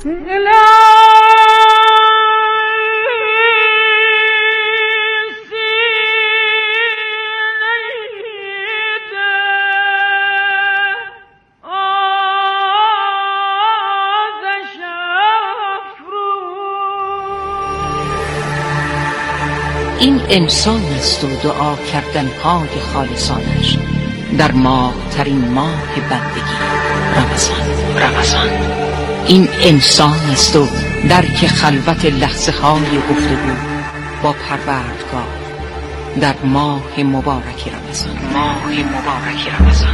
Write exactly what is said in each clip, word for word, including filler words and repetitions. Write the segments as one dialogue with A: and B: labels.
A: این انسان است و دعا کردن های خالصانش در ماه ترین ماه بندگی رمضان. رمضان این انسان است و درک خلوت لحظه های گفتگو با پروردگار در ماه مبارک رمضان. ماه مبارک رمضان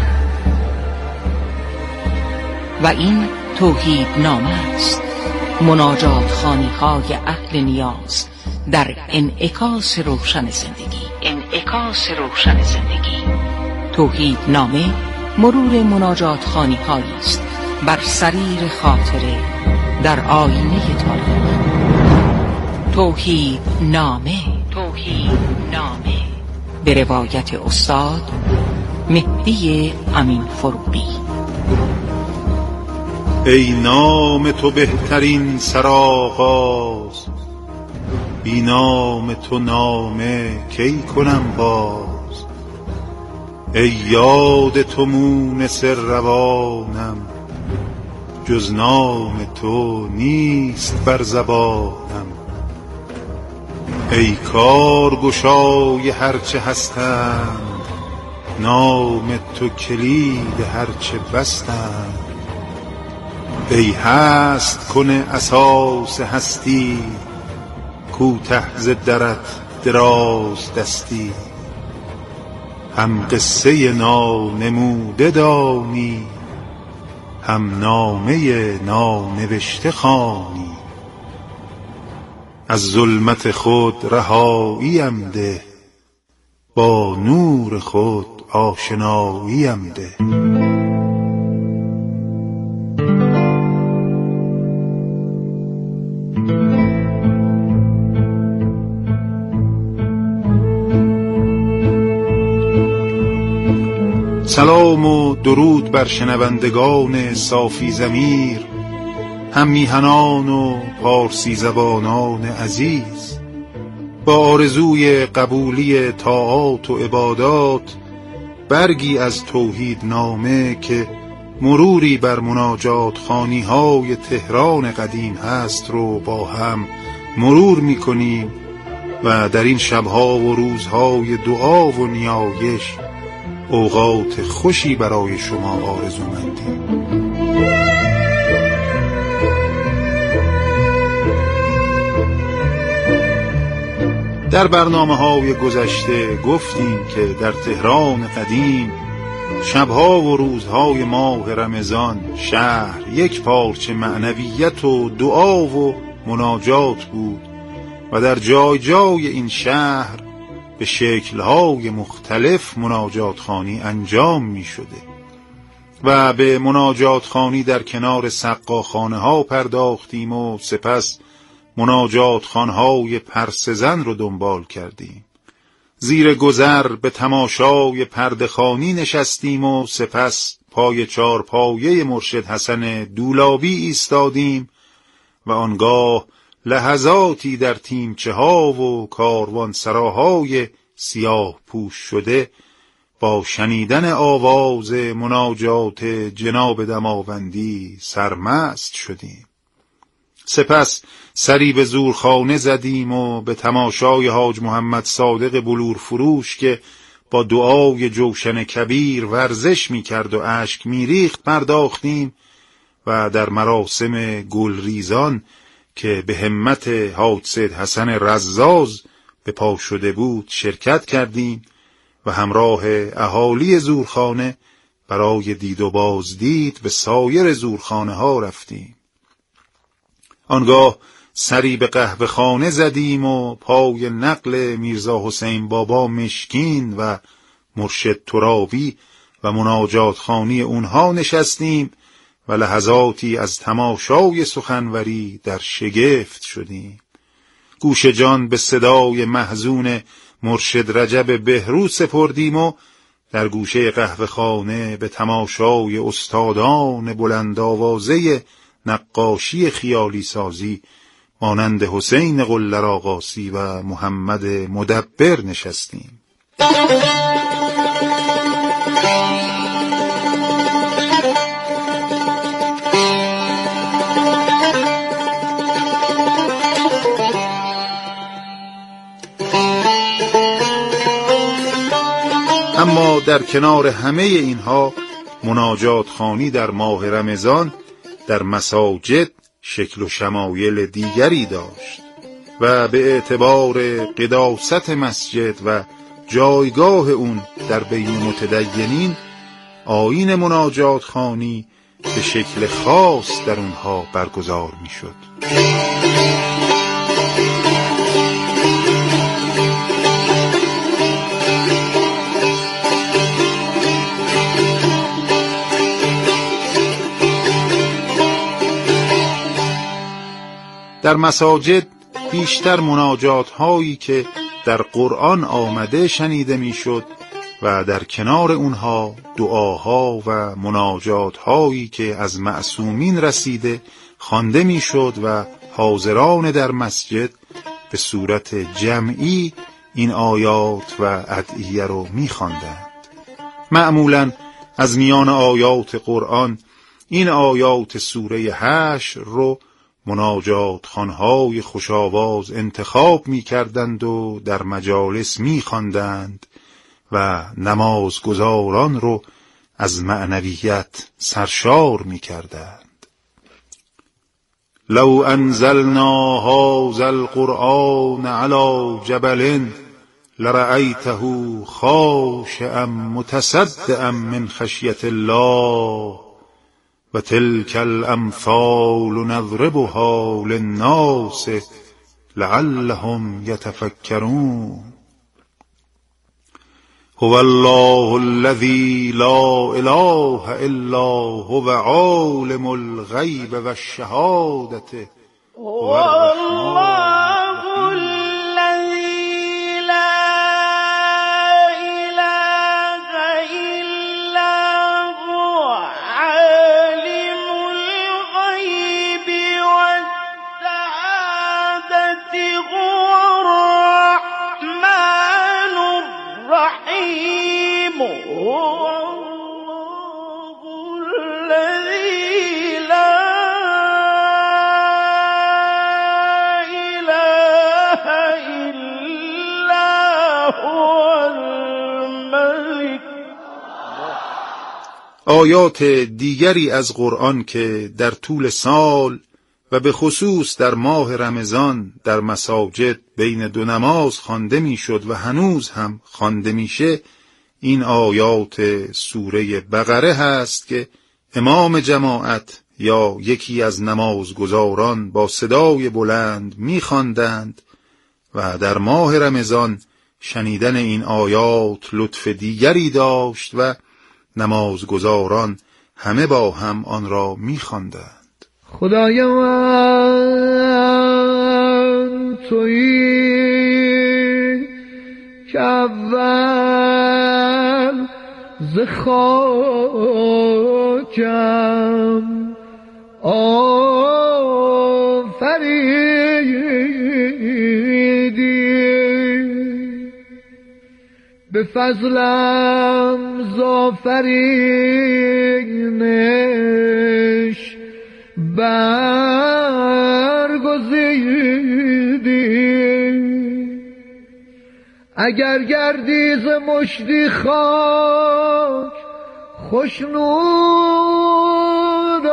A: و این توحید نامه است، مناجات خوانی های اهل نیاز در انعکاس روشن زندگی. انعکاس روشن زندگی. توحید نامه مرور مناجات خوانی هایی است بر سریر خاطره در آینه تاریخ. توحید نامه. توحید نامه به روایت استاد مهدی امین فروغی.
B: ای نام تو بهترین سرآغاز، بی نام تو نامه کی کنم باز. ای یاد تو مونس روانم، جز نام تو نیست بر زبانم. ای کارگشای هرچه هستند، نام تو کلید هرچه بستند. ای هست کن اساس هستی، کوته ز درت دراز دستی. هم قصه نانموده دانی، هم نامه نانوشته خوانی. از ظلمت خود رهاییم ده، با نور خود آشناییم ده. سلام و درود بر شنوندگان صافی ضمیر، هم میهنان و پارسی زبانان عزیز. با آرزوی قبولی طاعات و عبادات، برگی از توحید نامه که مروری بر مناجات خوانی های تهران قدیم هست رو با هم مرور میکنیم و در این شبها و روزهای دعا و نیایش اوقات خوشی برای شما آرزومندیم. در برنامه‌های گذشته گفتیم که در تهران قدیم شبها و روزهای ماه رمضان شهر یک پارچه معنویت و دعا و مناجات بود و در جای جای این شهر به شکل‌های مختلف مناجات خوانی انجام می شده و به مناجات خوانی در کنار سقاخانه ها پرداختیم و سپس مناجات خوانهای پرسزن رو دنبال کردیم. زیر گذر به تماشای پرده خوانی نشستیم و سپس پای چارپایه مرشد حسن دولابی ایستادیم و آنگاه لحظاتی در تیمچه ها و کاروان سراهای سیاه پوش شده با شنیدن آواز مناجات جناب دماوندی سرمست شدیم. سپس سری به زورخانه زدیم و به تماشای حاج محمد صادق بلور فروش که با دعای جوشن کبیر ورزش می کرد و اشک می ریخت پرداختیم و در مراسم گلریزان که به همت حاج سید حسن رزاز به پا شده بود شرکت کردیم و همراه اهالی زورخانه برای دید و بازدید به سایر زورخانه ها رفتیم. آنگاه سری به قهوه خانه زدیم و پای نقل میرزا حسین بابا مشکین و مرشد ترابی و مناجات خوانی اونها نشستیم و لحظاتی از تماشای سخنوری در شگفت شدیم. گوش جان به صدای محزون مرشد رجب بهروز سپردیم و در گوشه قهوه خانه به تماشای استادان بلند آوازه نقاشی خیالی سازی مانند حسین قلدرآقاسی و محمد مدبر نشستیم. اما در کنار همه اینها مناجات خوانی در ماه رمضان در مساجد شکل و شمایل دیگری داشت و به اعتبار قداست مسجد و جایگاه اون در بین متدینین آیین مناجات خوانی به شکل خاص در اونها برگزار می شد. در مساجد بیشتر مناجات هایی که در قرآن آمده شنیده میشد و در کنار اونها دعاها و مناجات هایی که از معصومین رسیده خوانده میشد و حاضران در مسجد به صورت جمعی این آیات و ادعیه رو میخواندند. معمولاً از میان آیات قرآن این آیات سوره حشر رو مناجات خوانهای خوشاواز انتخاب می کردند و در مجالس می خواندند و نمازگزاران رو از معنویت سرشار می کردند. لو انزلنا هذا القرآن على جبل لرأيته خاشعا متصدعا من خشیة الله و تلك الامثال نضربها للناس لعلهم يتفكرون. هو الله الذي لا اله الا هو عالم الغیب و الشهادة هو الرحمن آیات دیگری از قرآن که در طول سال و به خصوص در ماه رمضان در مساجد بین دو نماز خوانده میشد و هنوز هم خوانده میشه این آیات سوره بقره هست که امام جماعت یا یکی از نمازگزاران با صدای بلند میخواندند و در ماه رمضان شنیدن این آیات لطف دیگری داشت و نمازگزاران همه با هم آن را می‌خواندند.
C: خدای من تویی که اول ز خاکم آفریدی، به فضلم زآفرینش برگزیدی. اگر گردی ز مشتی خاک خشنود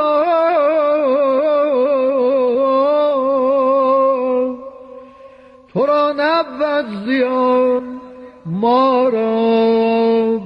C: تو را نبود زیان ما را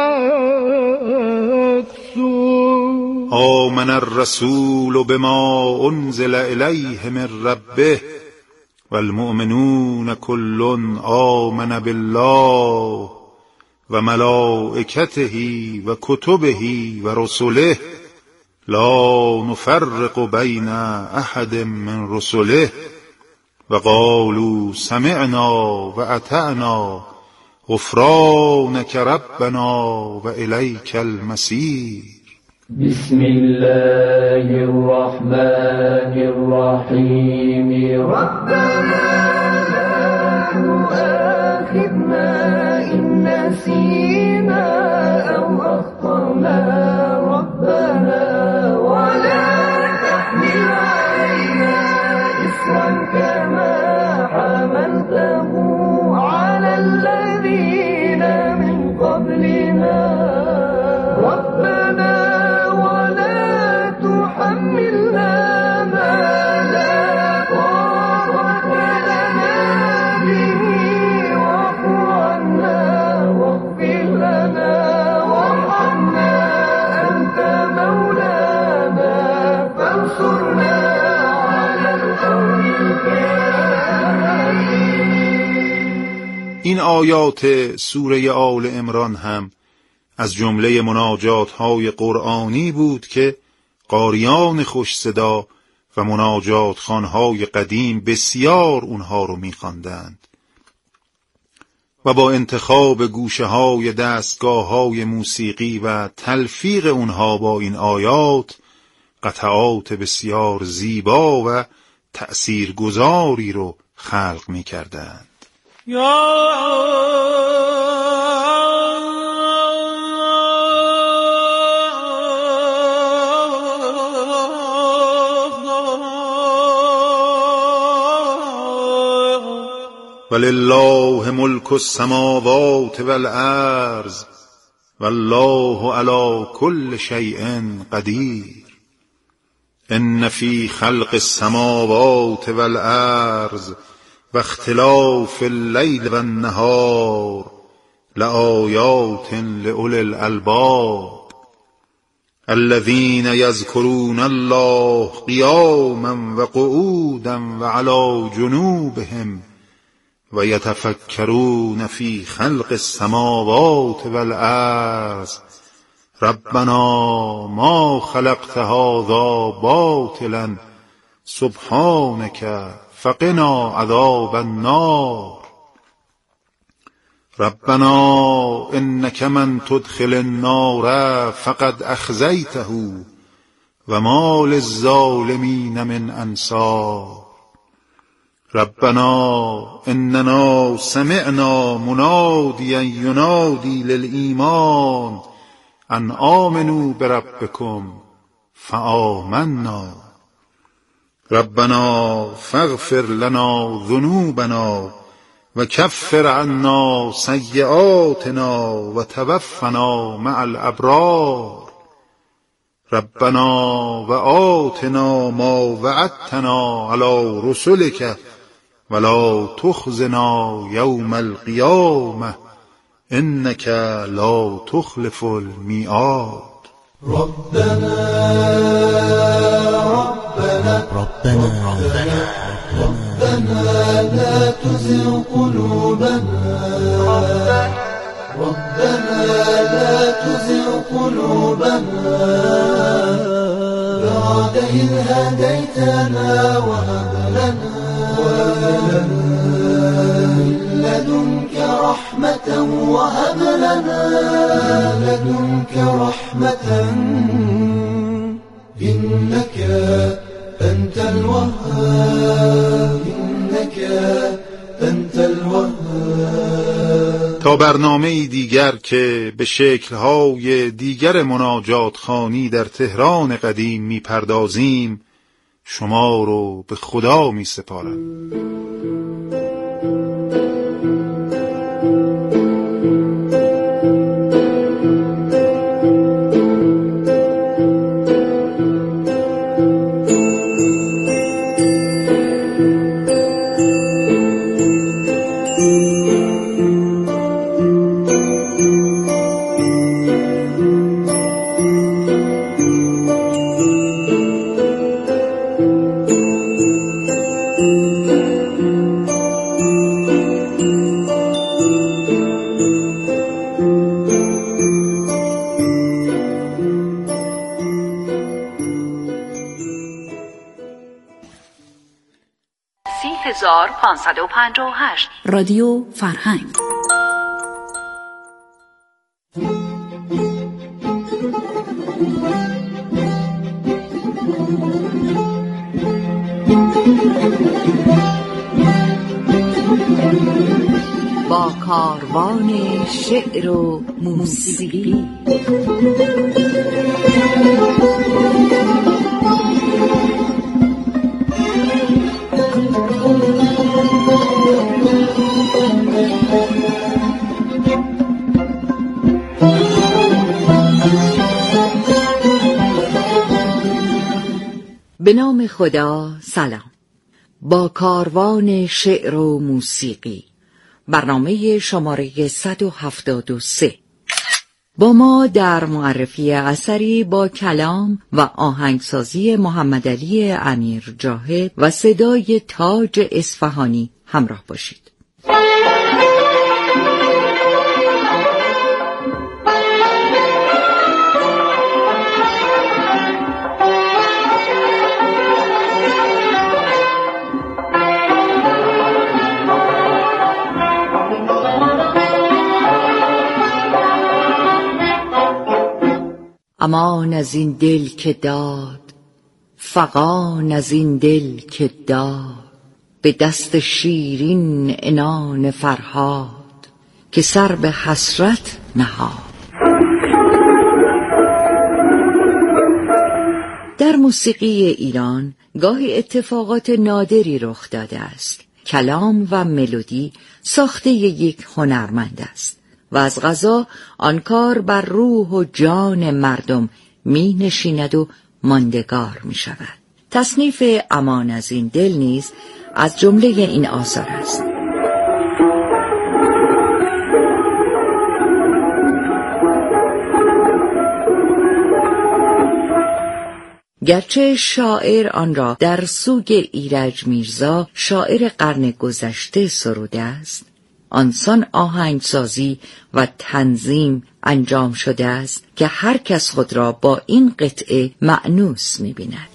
C: بود سود.
B: آمن الرسول بما انزل الیه من ربه والمؤمنون كل آمن بالله و ملائکته و کتبه و رسله لا نفرق بین احد من رسله و قالوا سمعنا و اطعنا غفرانک ربنا و الیک المصیر.
C: بسم الله الرحمن الرحیم. ربنا لا تؤاخذنا إن نسينا أو أخطأنا ربنا ولا تحمل علينا إصرا كما حملته على الذين من قبلنا ربنا ولا تحملنا ما لا طاقة لنا به واعف عنا واغفر لنا وارحمنا أنت مولانا فانصرنا على القوم الكافرين.
B: این آیات سوره آل عمران هم از جمله مناجات‌های قرآنی بود که قاریان خوش صدا و مناجات خوان‌های قدیم بسیار اونها رو می‌خواندند و با انتخاب گوشه‌های دستگاه‌های موسیقی و تلفیق اونها با این آیات قطعات بسیار زیبا و تأثیرگذاری رو خلق می‌کردند. یا ولله ملک السماوات والارض والله علی کل شیء قدیر ان فی خلق السماوات والارض و اختلاف اللیل و النهار لآیات لأولی الالباب الذین یذکرون الله قیاما و قعودا و علی جنوبهم و یتفکرون فی خلق السماوات والارض ربنا ما خلقت هذا باطلا سبحانک فقنا عذاب النار ربنا انک من تدخل النار فقد اخزیته و ما للظالمین من انصار ربنا اننا سمعنا منادیا ینادی للایمان ان آمنوا بربکم فآمنا ربنا فاغفر لنا ذنوبنا و کفر عنا سیئاتنا و توفنا مع الابرار ربنا و آتنا ما وعدتنا علی رسلک ولا تخزنا یوم القیامة انک لا تخلف المیعاد.
C: ربنا ربنا ربنا ربنا لا تزغ قلوبنا ربنا لا تزغ قلوبنا بعد إذ هديتنا وهب لنا من لدنك رحمة وهب لنا من لدنك رحمة إنك أنت الوهاب إنك أنت الوهاب.
B: تا برنامه دیگر که به شکل‌های دیگر مناجات خوانی در تهران قدیم می‌پردازیم شما رو به خدا می‌سپارم.
D: هزار و پانصد و پنجاه و هشت
E: رادیو فرهنگ.
A: کاروان شعر و موسیقی. به نام خدا. سلام. با کاروان شعر و موسیقی، برنامه شماره صد و هفتاد و سه. با ما در معرفی اثری با کلام و آهنگسازی محمدعلی امیرجاهد و صدای تاج اصفهانی همراه باشید. امان از این دل که داد، فغان از این دل که داد، به دست شیرین عنان فرهاد، که سر به حسرت نهاد. در موسیقی ایران گاهی اتفاقات نادری رخ داده است. کلام و ملودی ساخته یک هنرمند است و از قضا آن کار بر روح و جان مردم می نشیند و ماندگار می شود. تصنیف امان از این دل نیز از جمله این آثار است. گرچه شاعر آن را در سوگ ایرج میرزا شاعر قرن گذشته سروده است، آنسان آهنگسازی و تنظیم انجام شده است که هر کس خود را با این قطعه مأنوس می‌بیند.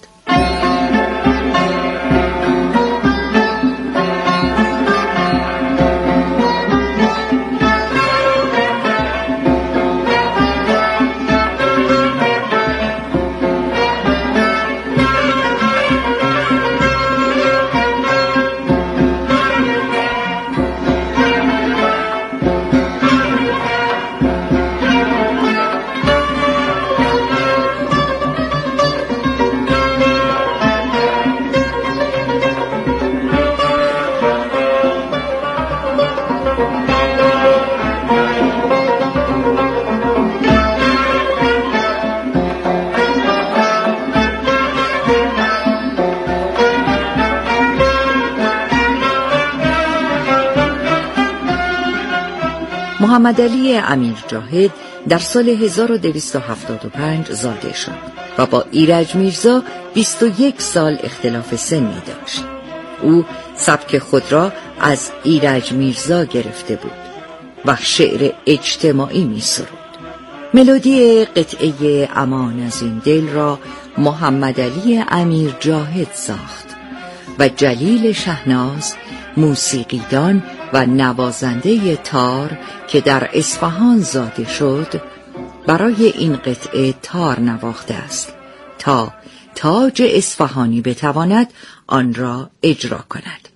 A: محمدعلی امیرجاهد در سال هزار و دویست و هفتاد و پنج زاده شد و با ایرج میرزا بیست و یک سال اختلاف سنی داشت. او سبک خود را از ایرج میرزا گرفته بود و شعر اجتماعی می سرود. ملودی قطعه امان از این دل را محمدعلی امیرجاهد ساخت و جلیل شهناز، موسیقیدان و نوازنده تار که در اصفهان زاده شد، برای این قطعه تار نواخته است تا تاج اصفهانی بتواند آن را اجرا کند.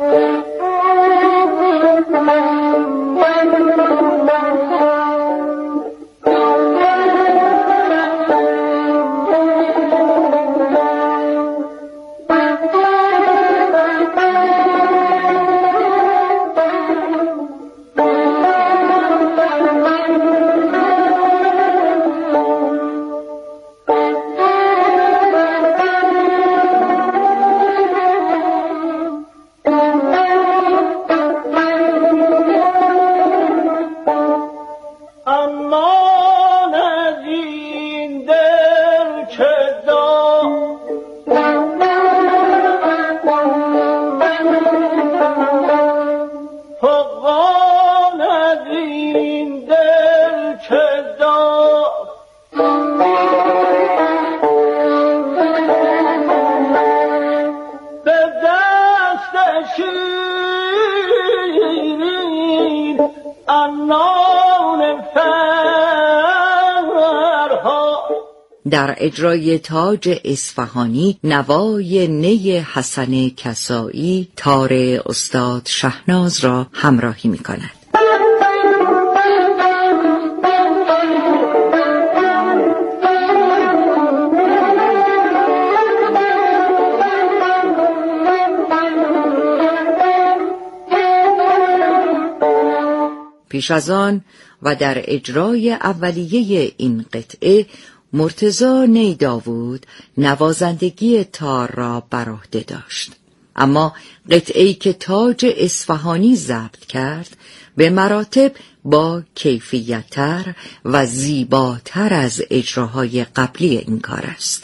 A: در اجرای تاج اصفهانی نوای نی حسن کسایی تار استاد شهناز را همراهی می کند. پیش از آن و در اجرای اولیه این قطعه مرتضی نیداود نوازندگی تار را بر عهده داشت. اما قطعه‌ای که تاج اصفهانی ضبط کرد به مراتب با کیفیت‌تر و زیباتر از اجراهای قبلی این کار است.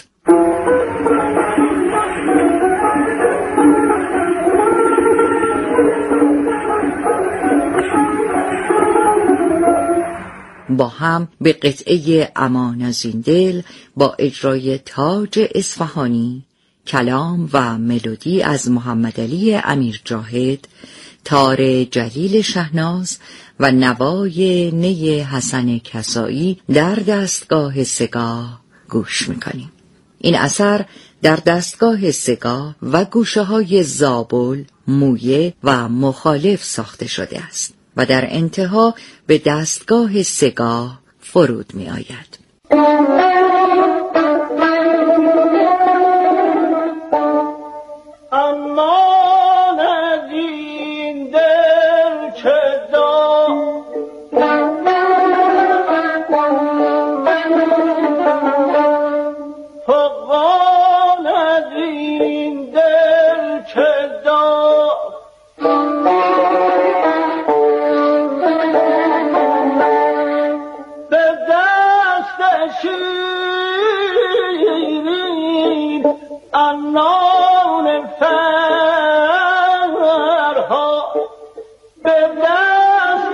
A: با هم به قطعه امان از این دل با اجرای تاج اصفهانی، کلام و ملودی از محمد علی امیر جاهد، تار جلیل شهناز و نوای نی حسن کسایی در دستگاه سگاه گوش میکنیم. این اثر در دستگاه سگاه و گوشه های زابل، مویه و مخالف ساخته شده است و در انتها به دستگاه سگاه فرود می آید.
E: امان از این دل که دار فقان از این دل که دار به دست شیرین انان فرها به دست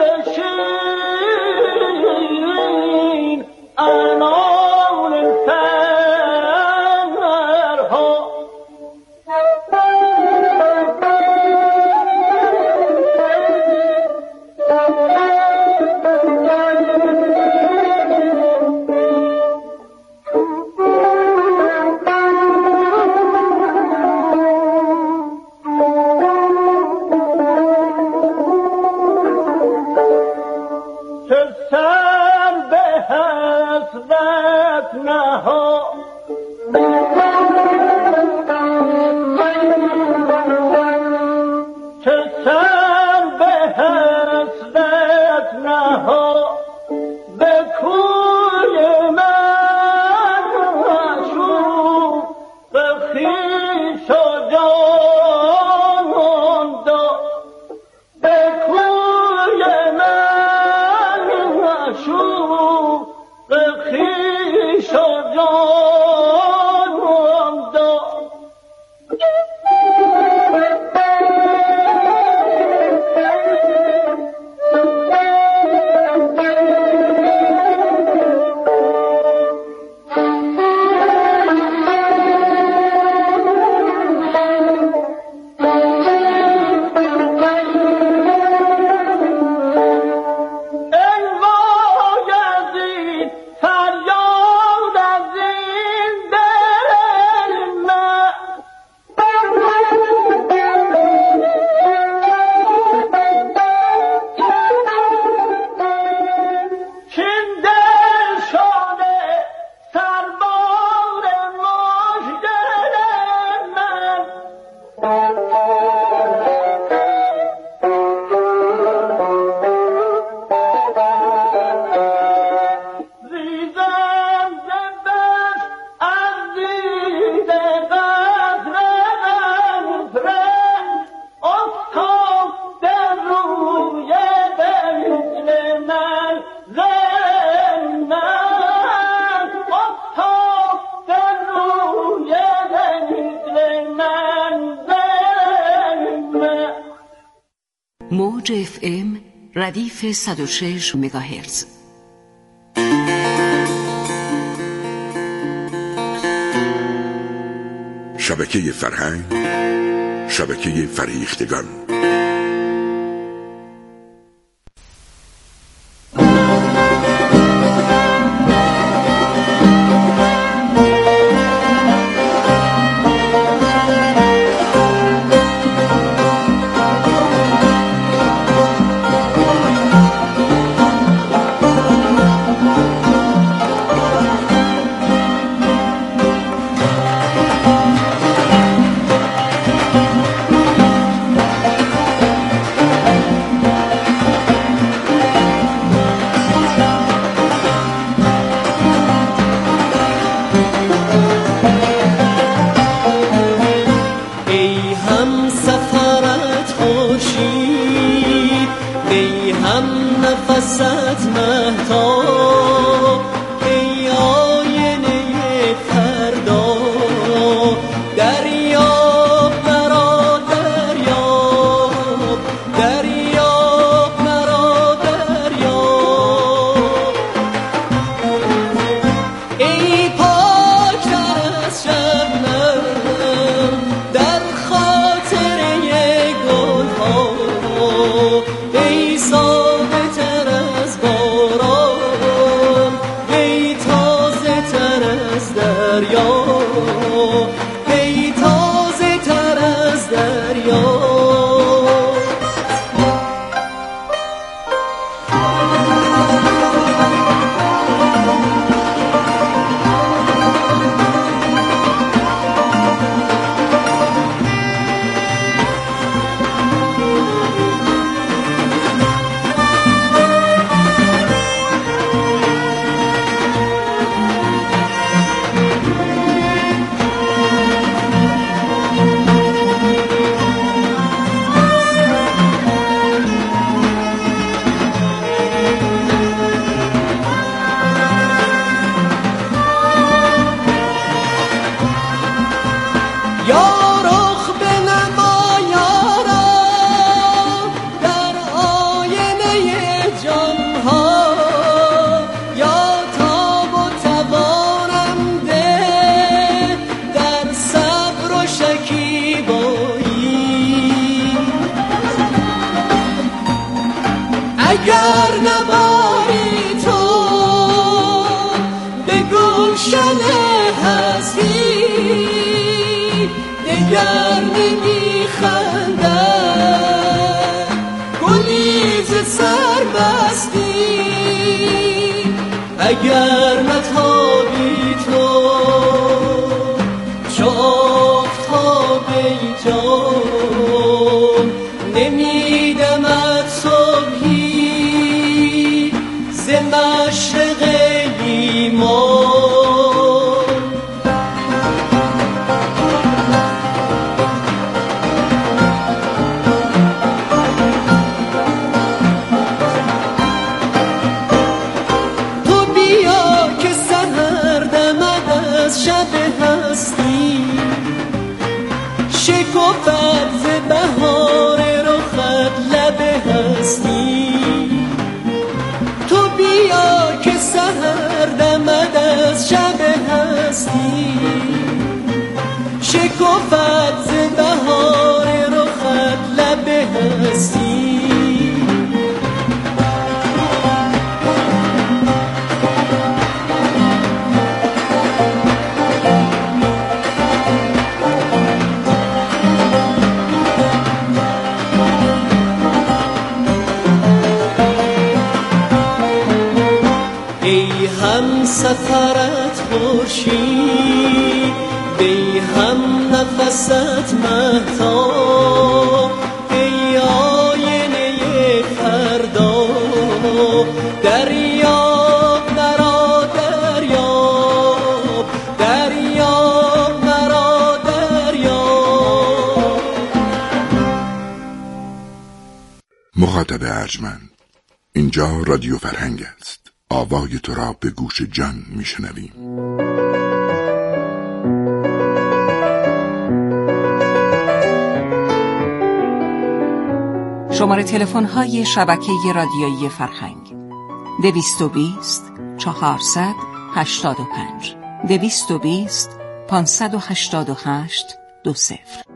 E: شیرین انان فرها
A: موج اف ام ردیف صد و شش مگاهرتز.
F: شبکه فرهنگ، شبکه فریختگان.
G: بفست مهتاب ای آینه فردا دریاب مرا دریاب دریاب مرا دریاب ای پاکتر از شبنم در خاطره گلها ای ساده تر از باران ای تازه تر از دریا ای تازه تر از دریا اگر نباری تو به گلشن هستی دگر نمی خندد گلی ز سر بستی اگر نتابی تو چو آفتاب جان نمیدمد صبحی ز مشرق ایمان تو بیا که سحر دمد از شب هستی شکفت ز بهار رخت لب هستی تو بیا که سحر دمد از شب هستی شکفت ز بهار رخت لب هستی ای هم سفرت خورشید ای هم نفست مهتاب ای آینه فردا دریاب مرا دریاب دریاب مرا دریاب.
F: مخاطب ارجمند، اینجا رادیو فرهنگ است. آوای تو را به گوش جان میشنویم.
A: شماره تلفن های شبکه رادیویی فرهنگ: دویست و بیست چهارصد هشتاد و پنج دویست و بیست پانصد و هشتاد و هشت دو صفر.